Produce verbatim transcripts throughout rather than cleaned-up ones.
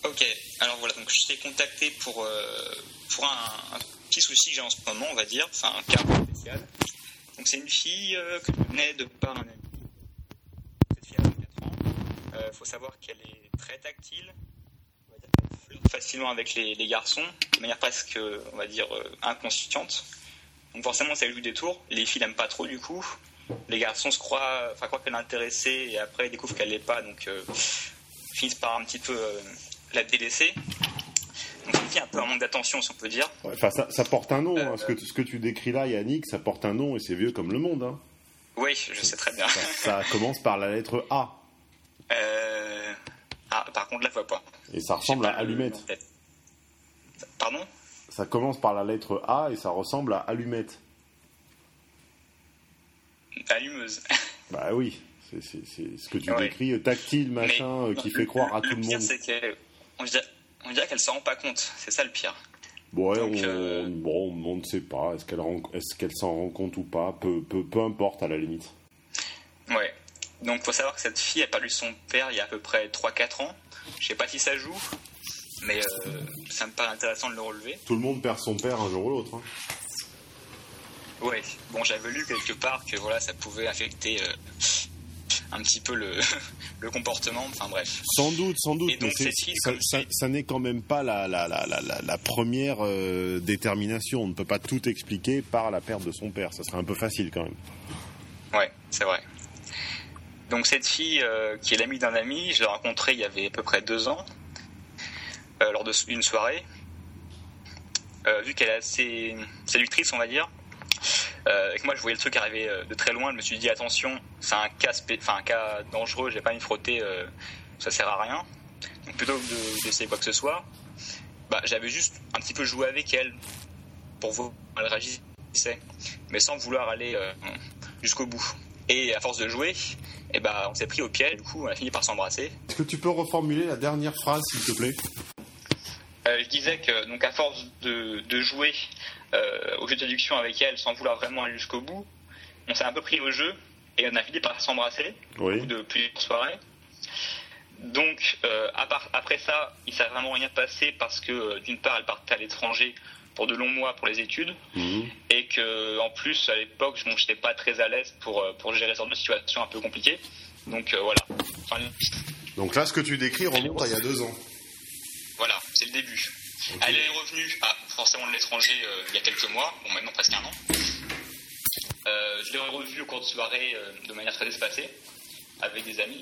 Ok, alors voilà, donc je t'ai contacté pour, euh, pour un, un petit souci que j'ai en ce moment, on va dire, enfin un cas spécial. Donc c'est une fille euh, que je connais de par un ami. Cette fille a vingt-quatre ans. Il euh, faut savoir qu'elle est très tactile, on va dire qu'elle flirte facilement avec les, les garçons, de manière presque, on va dire, euh, inconsciente. Donc forcément ça lui joue des tours, les filles l'aiment pas trop du coup. Les garçons se croient, enfin croient qu'elle est intéressée et après ils découvrent qu'elle l'est pas, donc euh, finissent par un petit peu euh, la délaisser. Donc c'est une fille un peu un manque d'attention, si on peut dire. Ouais, enfin, ça, ça porte un nom. Euh, hein. Ce, que, ce que tu décris là, Yannick, ça porte un nom et c'est vieux comme le monde. Hein. Oui, je sais très bien. Ça, ça commence par la lettre A. Euh... Ah, par contre, là, je vois pas. Et ça ressemble à allumette. Pardon ? Ça commence par la lettre A et ça ressemble à allumette. Allumeuse. Bah oui, c'est, c'est, c'est ce que tu ouais. décris, tactile, machin, mais, euh, qui le, fait croire à le tout le pire, monde. C'est qu'on dirait, on dirait qu'elle s'en rend pas compte. C'est ça le pire. Ouais, Donc, on, euh... bon, on ne sait pas. Est-ce qu'elle, rend, est-ce qu'elle s'en rend compte ou pas peu, peu, peu importe, à la limite. Ouais. Donc, il faut savoir que cette fille a perdu son père il y a à peu près trois quatre ans. Je sais pas si ça joue, mais euh, ça me paraît intéressant de le relever. Tout le monde perd son père un jour ou l'autre. Hein. Ouais. Bon, j'avais lu quelque part que voilà, ça pouvait affecter euh, un petit peu le, le comportement. Enfin bref. Sans doute, sans doute. Et donc, mais cette fille, ça, comme ça, ça n'est quand même pas la, la, la, la, la, la première euh, détermination. On ne peut pas tout expliquer par la perte de son père. Ça serait un peu facile quand même. Ouais, c'est vrai. Donc cette fille, euh, qui est l'amie d'un ami, je l'ai rencontrée il y avait à peu près deux ans, euh, lors d'une soirée. Euh, vu qu'elle est assez séductrice, on va dire, euh, et que moi je voyais le truc arriver de très loin, je me suis dit attention, c'est un cas, spé- un cas dangereux, je vais pas m'y frotter, euh, ça sert à rien. Donc plutôt que de, d'essayer quoi que ce soit, bah, j'avais juste un petit peu joué avec elle pour voir comment elle réagissait, mais sans vouloir aller euh, jusqu'au bout. Et à force de jouer, eh ben, on s'est pris au piège, du coup on a fini par s'embrasser. Est-ce que tu peux reformuler la dernière phrase, s'il te plaît ? euh, Je disais que donc à force de, de jouer euh, au jeu de séduction avec elle sans vouloir vraiment aller jusqu'au bout, on s'est un peu pris au jeu et on a fini par s'embrasser oui. au bout de plusieurs soirées. Donc euh, à part, après ça, il ne s'est vraiment rien passé parce que euh, d'une part elle partait à l'étranger pour de longs mois pour les études, mmh. et que en plus à l'époque je n'étais pas très à l'aise pour, pour gérer ce genre de situation un peu compliquée. Donc euh, voilà. Enfin, donc là ce que tu décris remonte à il y a deux ans. Voilà, c'est le début. Okay. Elle est revenue à, forcément de l'étranger euh, il y a quelques mois, bon maintenant presque un an. Euh, je l'ai revue au cours de soirée euh, de manière très espacée, avec des amis.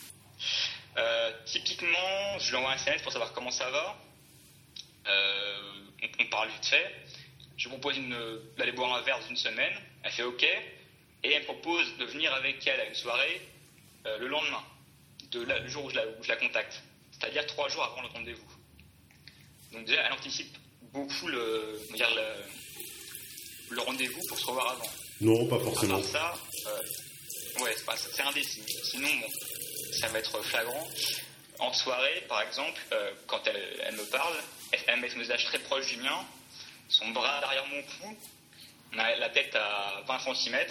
Euh, typiquement, je lui envoie un S M S pour savoir comment ça va. Euh, on, on parle vite fait. Je lui propose une, d'aller boire un verre dans une semaine. Elle fait OK. Et elle me propose de venir avec elle à une soirée euh, le lendemain, de la, le jour où je, la, où je la contacte. C'est-à-dire trois jours avant le rendez-vous. Donc déjà, elle anticipe beaucoup le, on va dire le, le rendez-vous pour se revoir avant. Non, pas forcément. À part ça, euh, ouais, c'est, pas, c'est un des signes. Sinon, bon, ça va être flagrant. En soirée, par exemple, euh, quand elle, elle me parle, elle, elle met son visage très proche du mien, son bras derrière mon cou, on a la tête à vingt centimètres.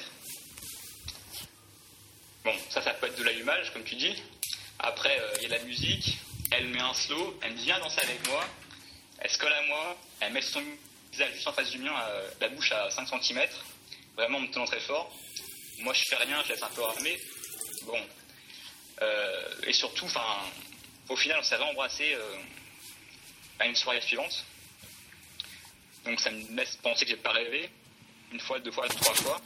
Bon, ça, ça peut être de l'allumage, comme tu dis. Après, il euh, y a la musique, elle met un slow, elle me dit viens danser avec moi, elle se colle à moi, elle met son visage juste en face du mien, euh, la bouche à cinq centimètres, vraiment en me tenant très fort. Moi, je fais rien, je laisse un peu ramer. Bon. Euh, et surtout, enfin, au final, on s'est réembrassé euh, à une soirée suivante. Donc ça me laisse penser que j'ai pas rêvé. Une fois, deux fois, trois fois.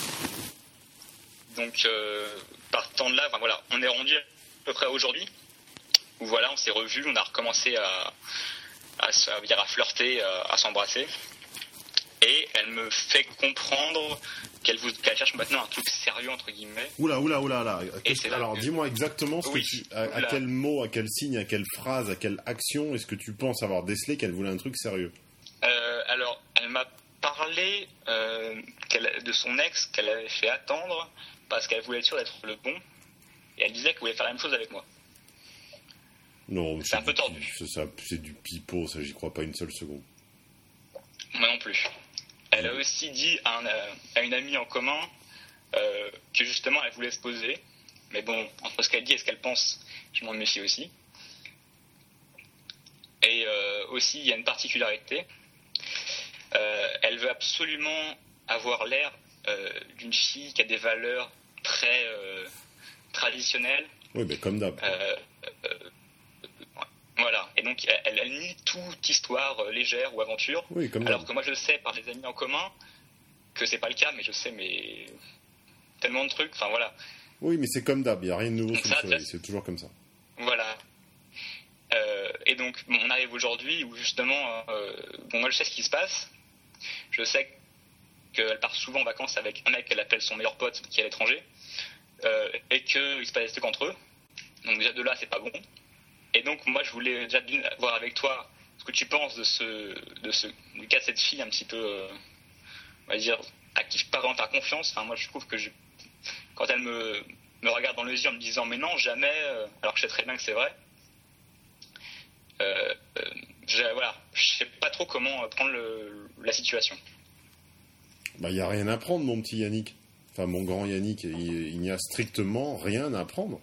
Donc, euh, partant de là, enfin, voilà, on est rendu à peu près aujourd'hui, où voilà, on s'est revus, on a recommencé à, à, à, à flirter, à, à s'embrasser. Et elle me fait comprendre qu'elle, vous, qu'elle cherche maintenant un truc sérieux, entre guillemets. Oula, oula, oula, là. là Alors, que... dis-moi exactement ce oui, que tu, à, à quel mot, à quel signe, à quelle phrase, à quelle action est-ce que tu penses avoir décelé qu'elle voulait un truc sérieux ? euh, Alors, elle m'a parlé euh, qu'elle, de son ex qu'elle avait fait attendre parce qu'elle voulait être sûre d'être le bon. Et elle disait qu'elle voulait faire la même chose avec moi. Non, c'est, c'est un peu tordu. C'est, ça, c'est du pipeau, ça, j'y crois pas une seule seconde. Moi non plus. Elle a aussi dit à, un, à une amie en commun euh, que justement elle voulait se poser. Mais bon, entre ce qu'elle dit et ce qu'elle pense, je m'en méfie aussi. Et euh, aussi, il y a une particularité. Euh, elle veut absolument avoir l'air euh, d'une fille qui a des valeurs très euh, traditionnelles. Oui, mais comme d'hab. Euh, euh, voilà. Et donc, elle, elle nie toute histoire euh, légère ou aventure. Oui, comme alors d'hab. que moi, je sais par des amis en commun que c'est pas le cas, mais je sais, mais tellement de trucs. Enfin, voilà. Oui, mais c'est comme d'hab. Il n'y a rien de nouveau Donc sous ça, le soleil. ça- C'est toujours comme ça. Voilà. Euh, et donc, bon, on arrive aujourd'hui où justement, euh, bon, moi je sais ce qui se passe. Je sais qu'elle part souvent en vacances avec un mec qu'elle appelle son meilleur pote qui est à l'étranger, euh, et qu'il se passe des trucs entre eux. Donc déjà de là, c'est pas bon. Et donc moi, je voulais déjà d'une- voir avec toi ce que tu penses de ce, de ce, du cas de cette fille un petit peu, euh, on va dire, à qui je peux pas vraiment faire confiance. Enfin, moi, je trouve que je, quand elle me, me regarde dans les yeux en me disant mais non, jamais, euh, alors que je sais très bien que c'est vrai. Euh, euh, je, voilà, je sais pas trop comment euh, prendre le, la situation. Bah, il n'y a rien à prendre, mon petit Yannick. Enfin, mon grand Yannick, il, il n'y a strictement rien à prendre.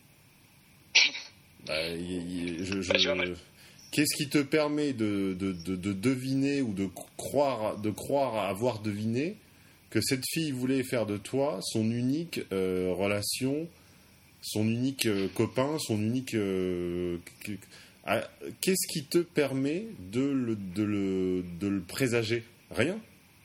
Bah, il- il- je, je- Bah, tu vois, moi- Qu'est-ce qui te permet de, de, de, de deviner ou de croire, de croire avoir deviné que cette fille voulait faire de toi son unique euh, relation, son unique euh, copain, son unique... euh, qu- ah, qu'est-ce qui te permet de le, de le, de le présager? Rien.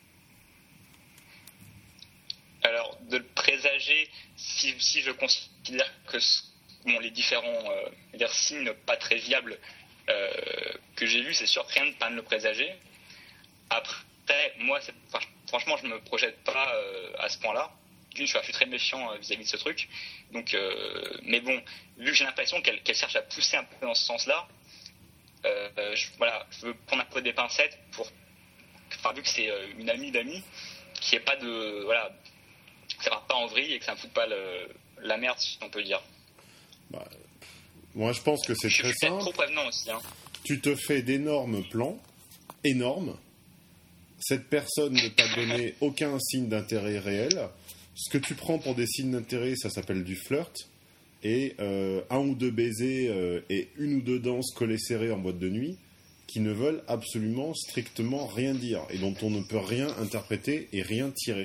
Alors, de le présager, si, si je considère que ce- bon, les différents euh, dire, signes pas très viables euh, que j'ai vus, c'est sûr, rien de pas de le présager. Après, moi, c'est, enfin, franchement, je me projette pas euh, à ce point-là. D'une, je suis très méfiant euh, vis-à-vis de ce truc. Donc, euh, mais bon, vu que j'ai l'impression qu'elle, qu'elle cherche à pousser un peu dans ce sens-là, euh, je, voilà, je veux prendre un peu des pincettes pour, enfin, vu que c'est euh, une amie d'amis, qu'il n'y ait pas de, voilà, que ça part pas en vrille et que ça ne foute pas le, la merde, si on peut dire. Bah, moi, je pense que c'est Je très suis peut-être simple. trop prévenant aussi. Hein. Tu te fais d'énormes plans, énormes. Cette personne ne t'a donné aucun signe d'intérêt réel. Ce que tu prends pour des signes d'intérêt, ça s'appelle du flirt. Et euh, un ou deux baisers euh, et une ou deux danses collées serrées en boîte de nuit qui ne veulent absolument, strictement rien dire et dont on ne peut rien interpréter et rien tirer.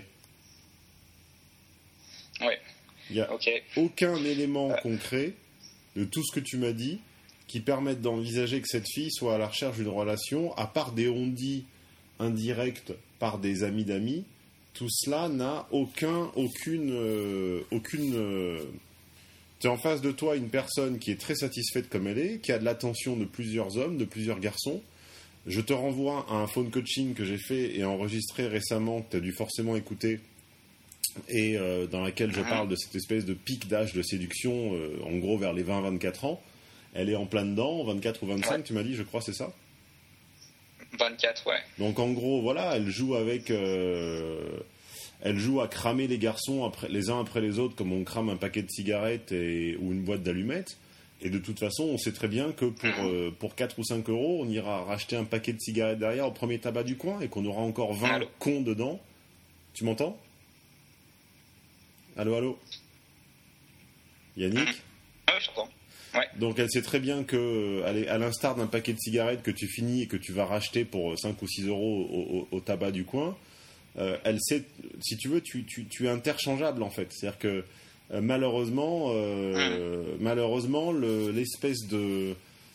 Ouais. Il n'y a Ok. aucun élément concret de tout ce que tu m'as dit qui permette d'envisager que cette fille soit à la recherche d'une relation, à part des on-dit indirects par des amis d'amis. Tout cela n'a aucun, aucune, euh, aucune. Euh... Tu es en face de toi une personne qui est très satisfaite comme elle est, qui a de l'attention de plusieurs hommes, de plusieurs garçons. Je te renvoie à un phone coaching que j'ai fait et enregistré récemment, que tu as dû forcément écouter, et euh, dans laquelle je parle de cette espèce de pic d'âge de séduction, euh, en gros vers les vingt à vingt-quatre ans. Elle est en plein dedans, vingt-quatre ou vingt-cinq, ouais. Tu m'as dit, je crois, c'est ça ? vingt-quatre, ouais. Donc en gros, voilà, elle joue avec... Euh, elle joue à cramer les garçons après, les uns après les autres, comme on crame un paquet de cigarettes et, ou une boîte d'allumettes. Et de toute façon, on sait très bien que pour, euh, pour quatre ou cinq euros, on ira racheter un paquet de cigarettes derrière au premier tabac du coin et qu'on aura encore vingt allô. Cons dedans. Tu m'entends ? Allô, allô ? Yannick ? Ah oui, je t'entends. Ouais. Donc elle sait très bien que, à l'instar d'un paquet de cigarettes que tu finis et que tu vas racheter pour cinq ou six euros au, au, au tabac du coin, euh, elle sait, si tu veux, tu, tu, tu es interchangeable en fait. C'est-à-dire que euh, malheureusement, euh, mmh. malheureusement, le, l'espèce de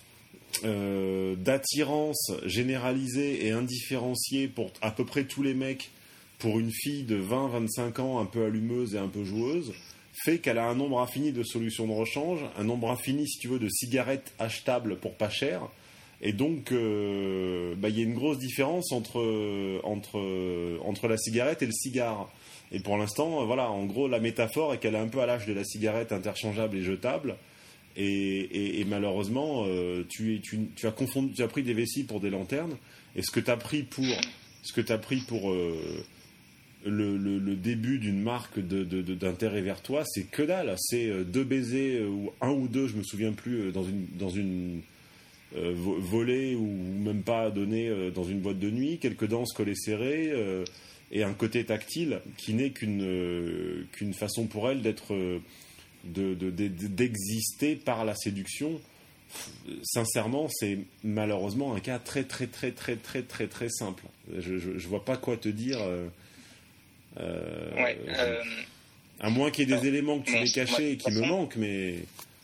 euh, d'attirance généralisée et indifférenciée pour à peu près tous les mecs pour une fille de vingt à vingt-cinq ans un peu allumeuse et un peu joueuse fait qu'elle a un nombre infini de solutions de rechange, un nombre infini, si tu veux, de cigarettes achetables pour pas cher. Et donc, euh, bah, y a une grosse différence entre, entre, entre la cigarette et le cigare. Et pour l'instant, voilà, en gros, la métaphore est qu'elle est un peu à l'âge de la cigarette interchangeable et jetable. Et, et, et malheureusement, euh, tu, tu, tu, as confondu, tu as pris des vessies pour des lanternes. Et ce que tu as pris pour, ce que tu as pris pour euh, le, le, le début d'une marque de, de, de, d'intérêt vers toi, c'est que dalle. C'est deux baisers, ou un ou deux, je me souviens plus, dans une... Dans une Euh, volé ou même pas donné euh, dans une boîte de nuit, quelques danses collées serrées euh, et un côté tactile qui n'est qu'une, euh, qu'une façon pour elle d'être, euh, de, de, de, d'exister par la séduction. sincèrement, c'est malheureusement un cas très très très très très très très simple. Je, je, je vois pas quoi te dire. Euh, euh, ouais. Euh, à moins qu'il y ait des non, éléments que tu bon, m'aies cachés et qui façon, me manquent, mais...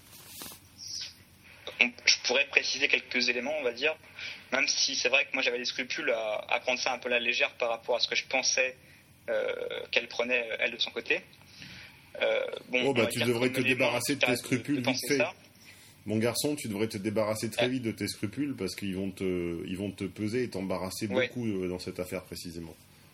On, je pourrais préciser quelques éléments, on va dire, même si c'est vrai que moi j'avais des scrupules à, à prendre ça un peu à la légère par rapport à ce que je pensais euh, qu'elle prenait, elle, de son côté. Euh, bon, oh, bah tu devrais te débarrasser de tes scrupules de, de vite fait. Ça. Mon garçon, tu devrais te débarrasser très vite de tes scrupules parce qu'ils vont te, ils vont te peser et t'embarrasser ouais. beaucoup dans cette affaire précisément.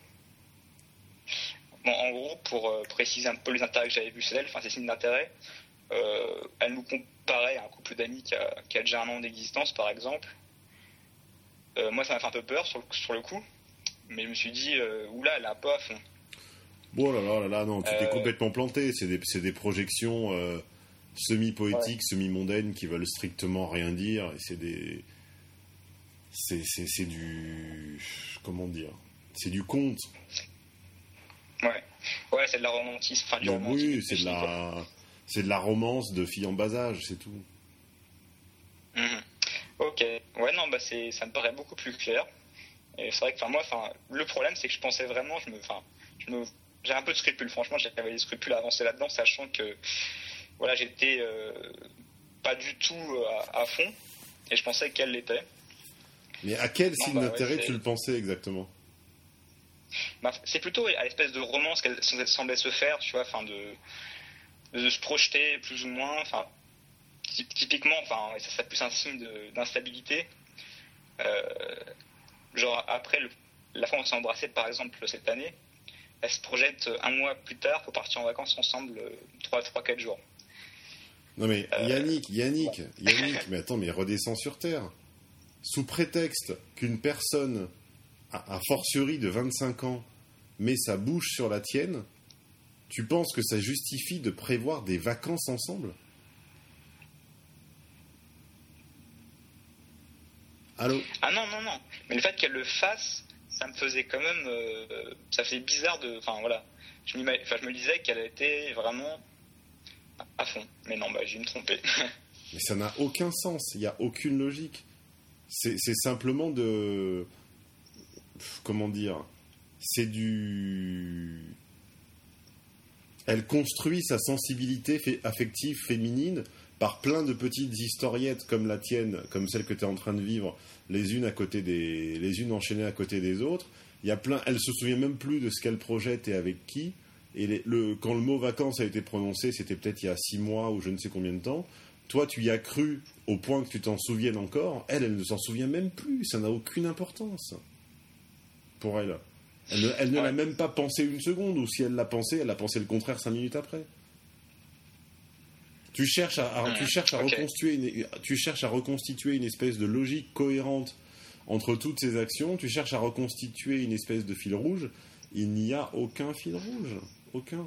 Bon, en gros, pour euh, préciser un peu les intérêts que j'avais vus chez elle, enfin ses signes d'intérêt, euh, elle nous comparait à un couple d'amis qui a, qui a déjà un an d'existence, par exemple. Euh, moi, ça m'a fait un peu peur sur le, sur le coup, mais je me suis dit, euh, oula, elle est un peu à fond. Bon, là là là là, non, tu t'es euh... complètement planté. C'est des, c'est des projections euh, semi-poétiques, ouais. semi-mondaines qui veulent strictement rien dire. Et c'est des. C'est, c'est, c'est du. Comment dire ? C'est du conte. Ouais, ouais, c'est de la romantisme. Enfin, du non, romantisme. Oui, c'est de, la... c'est de la romance de filles en bas âge, c'est tout. Mmh. Ok, ouais, non, bah c'est, ça me paraît beaucoup plus clair. Et c'est vrai que, enfin, moi, enfin, le problème, c'est que je pensais vraiment, je me, enfin, je me, j'ai un peu de scrupules. Franchement, j'avais des scrupules à avancer là-dedans, sachant que, voilà, j'étais euh, pas du tout à, à fond, et je pensais qu'elle l'était. Mais à quel signe bah, d'intérêt ouais, tu le pensais exactement ? Bah, c'est plutôt à l'espèce de romance qu'elle semblait se faire, tu vois, enfin de, de se projeter plus ou moins, enfin typiquement, enfin ça serait plus un signe de, d'instabilité. Euh, genre après le, la fois où on s'est embrassé par exemple cette année, elle se projette un mois plus tard pour partir en vacances ensemble trois quatre jours. Non mais euh, Yannick, Yannick, ouais. Yannick, mais attends, mais redescends sur terre. Sous prétexte qu'une personne a fortiori de vingt-cinq ans, met sa bouche sur la tienne, tu penses que ça justifie de prévoir des vacances ensemble ? Allô ? Ah non, non, non. Mais le fait qu'elle le fasse, ça me faisait quand même... Euh, ça faisait bizarre de... Enfin, voilà. Je, enfin, je me disais qu'elle était vraiment à fond. Mais non, bah, j'ai me trompé. Mais ça n'a aucun sens. Il n'y a aucune logique. C'est, c'est simplement de... Comment dire ? C'est du... Elle construit sa sensibilité fait, affective féminine par plein de petites historiettes comme la tienne, comme celle que tu es en train de vivre, les unes à côté des, les unes enchaînées à côté des autres. Il y a plein. Elle se souvient même plus de ce qu'elle projette et avec qui. Et les, le, quand le mot vacances a été prononcé, c'était peut-être il y a six mois ou je ne sais combien de temps. Toi, tu y as cru au point que tu t'en souviennes encore. Elle, elle ne s'en souvient même plus. Ça n'a aucune importance. Pour elle. Elle ne, elle ne ouais. l'a même pas pensé une seconde, ou si elle l'a pensé, elle a pensé le contraire cinq minutes après. Tu cherches à, à, tu cherches à, okay. reconstituer une, tu cherches à reconstituer une espèce de logique cohérente entre toutes ces actions, tu cherches à reconstituer une espèce de fil rouge, il n'y a aucun fil rouge. Aucun.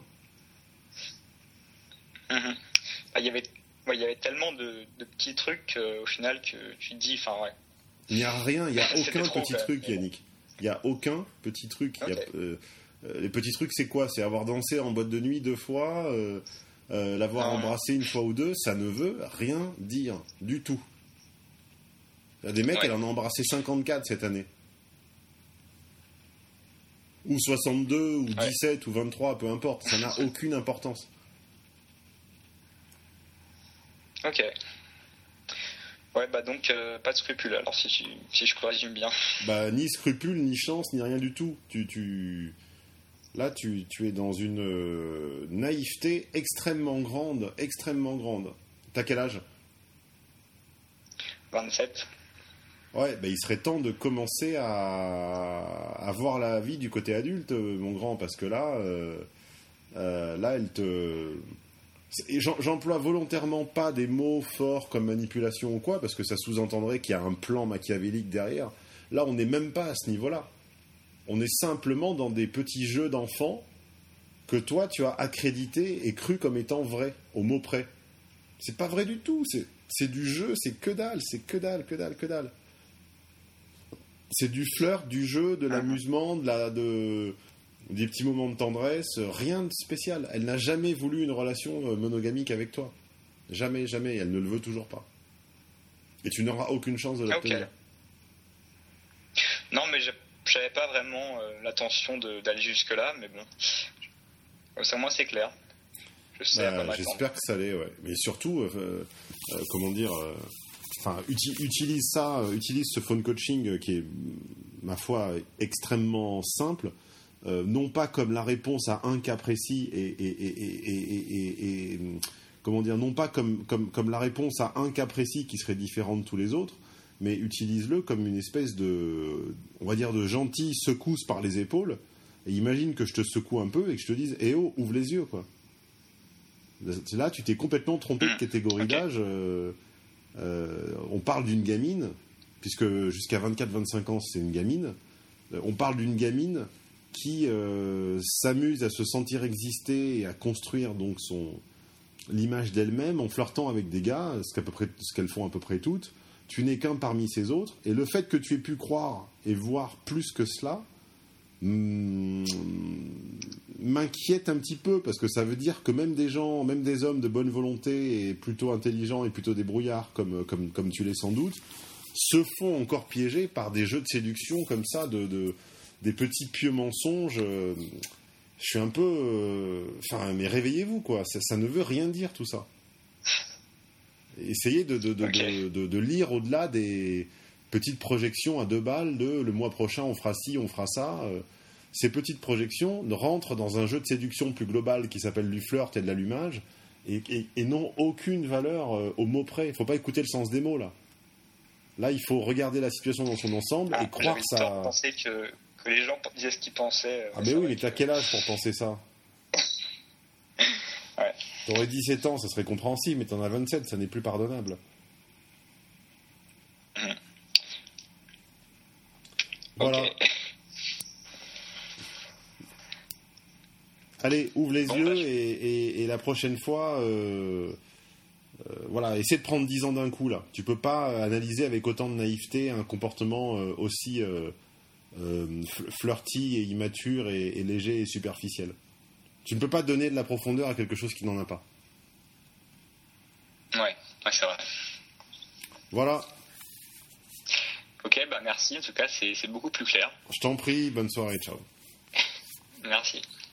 Mm-hmm. Bah, y avait, ouais, il y avait tellement de, de petits trucs euh, au final que tu te dis, enfin ouais. Il n'y a rien, il n'y a aucun trop, petit truc, Yannick. Il n'y a aucun petit truc. Okay. Y a, euh, euh, les petits trucs, c'est quoi ? C'est avoir dansé en boîte de nuit deux fois, euh, euh, l'avoir ah. embrassé une fois ou deux, ça ne veut rien dire du tout. Il y a des mecs, ouais. elle en a embrassé cinquante-quatre cette année. Ou soixante-deux, ou ouais. dix-sept, ou vingt-trois, peu importe. Ça n'a aucune importance. Ok. Ouais, bah donc, euh, pas de scrupules, alors, si, si, si je résume bien. Bah, ni scrupules, ni chance, ni rien du tout. Tu, tu... Là, tu, tu es dans une euh, naïveté extrêmement grande, extrêmement grande. T'as quel âge ? vingt-sept. Ouais, bah, il serait temps de commencer à, à voir la vie du côté adulte, mon grand, parce que là, euh, euh, là, elle te... J'emploie volontairement pas des mots forts comme manipulation ou quoi, parce que ça sous-entendrait qu'il y a un plan machiavélique derrière. Là, on n'est même pas à ce niveau-là. On est simplement dans des petits jeux d'enfants que toi, tu as accrédités et cru comme étant vrais, au mot près. C'est pas vrai du tout. C'est, c'est du jeu, c'est que dalle, c'est que dalle, que dalle, que dalle. C'est du flirt, du jeu, de l'amusement, de la... De... des petits moments de tendresse, rien de spécial. Elle n'a jamais voulu une relation monogamique avec toi. Jamais, jamais. Elle ne le veut toujours pas. et tu n'auras aucune chance de l'obtenir. Okay. Non, mais je n'avais pas vraiment euh, l'intention de, d'aller jusque-là, mais bon, comme ça, moi, c'est clair. Je sais bah, à quoi m'attendre. J'espère que ça l'est, ouais. Mais surtout, euh, euh, comment dire, enfin, euh, uti- utilise ça, euh, utilise ce phone coaching euh, qui est, ma foi, extrêmement simple. Euh, non pas comme la réponse à un cas précis et, et, et, et, et, et, et comment dire, non pas comme, comme, comme la réponse à un cas précis qui serait différent de tous les autres, mais utilise-le comme une espèce de, on va dire, de gentille secousse par les épaules. Et imagine que je te secoue un peu et que je te dise, eh oh, ouvre les yeux, quoi. Là, tu t'es complètement trompé de catégorie okay. d'âge. Euh, euh, on parle d'une gamine, puisque jusqu'à vingt-quatre vingt-cinq ans, c'est une gamine. Euh, on parle d'une gamine qui euh, s'amuse à se sentir exister et à construire donc son l'image d'elle-même en flirtant avec des gars, ce, qu'à peu près, ce qu'elles font à peu près toutes. Tu n'es qu'un parmi ces autres, et le fait que tu aies pu croire et voir plus que cela mm, m'inquiète un petit peu, parce que ça veut dire que même des gens, même des hommes de bonne volonté et plutôt intelligents et plutôt débrouillards, comme, comme, comme tu l'es sans doute, se font encore piéger par des jeux de séduction comme ça, de... de des petits pieux mensonges. Euh, je suis un peu... Enfin, euh, mais réveillez-vous, quoi. Ça, ça ne veut rien dire, tout ça. Essayez de, de, de, okay. de, de, de lire au-delà des petites projections à deux balles de le mois prochain, on fera ci, on fera ça. Euh, ces petites projections rentrent dans un jeu de séduction plus global qui s'appelle du flirt et de l'allumage et, et, et n'ont aucune valeur euh, au mot près. Il ne faut pas écouter le sens des mots, là. Là, il faut regarder la situation dans son ensemble ah, et croire que ça... J'avais pensé que... que les gens disaient ce qu'ils pensaient. Ah, mais oui, mais t'as que... quel âge pour penser ça? Ouais. T'aurais dix-sept ans, ça serait compréhensible, mais t'en as vingt-sept, ça n'est plus pardonnable. Mmh. Voilà. Okay. Allez, ouvre les bon, yeux bah, je... et, et, et la prochaine fois, euh, euh, voilà, essaie de prendre dix ans d'un coup, là. Tu peux pas analyser avec autant de naïveté un comportement euh, aussi... Euh, Euh, flirty et immature et, et léger et superficiel. Tu ne peux pas donner de la profondeur à quelque chose qui n'en a pas. Ouais, ouais, c'est vrai. Voilà. Ok, bah merci, en tout cas c'est, c'est beaucoup plus clair. Je t'en prie, bonne soirée, ciao. Merci.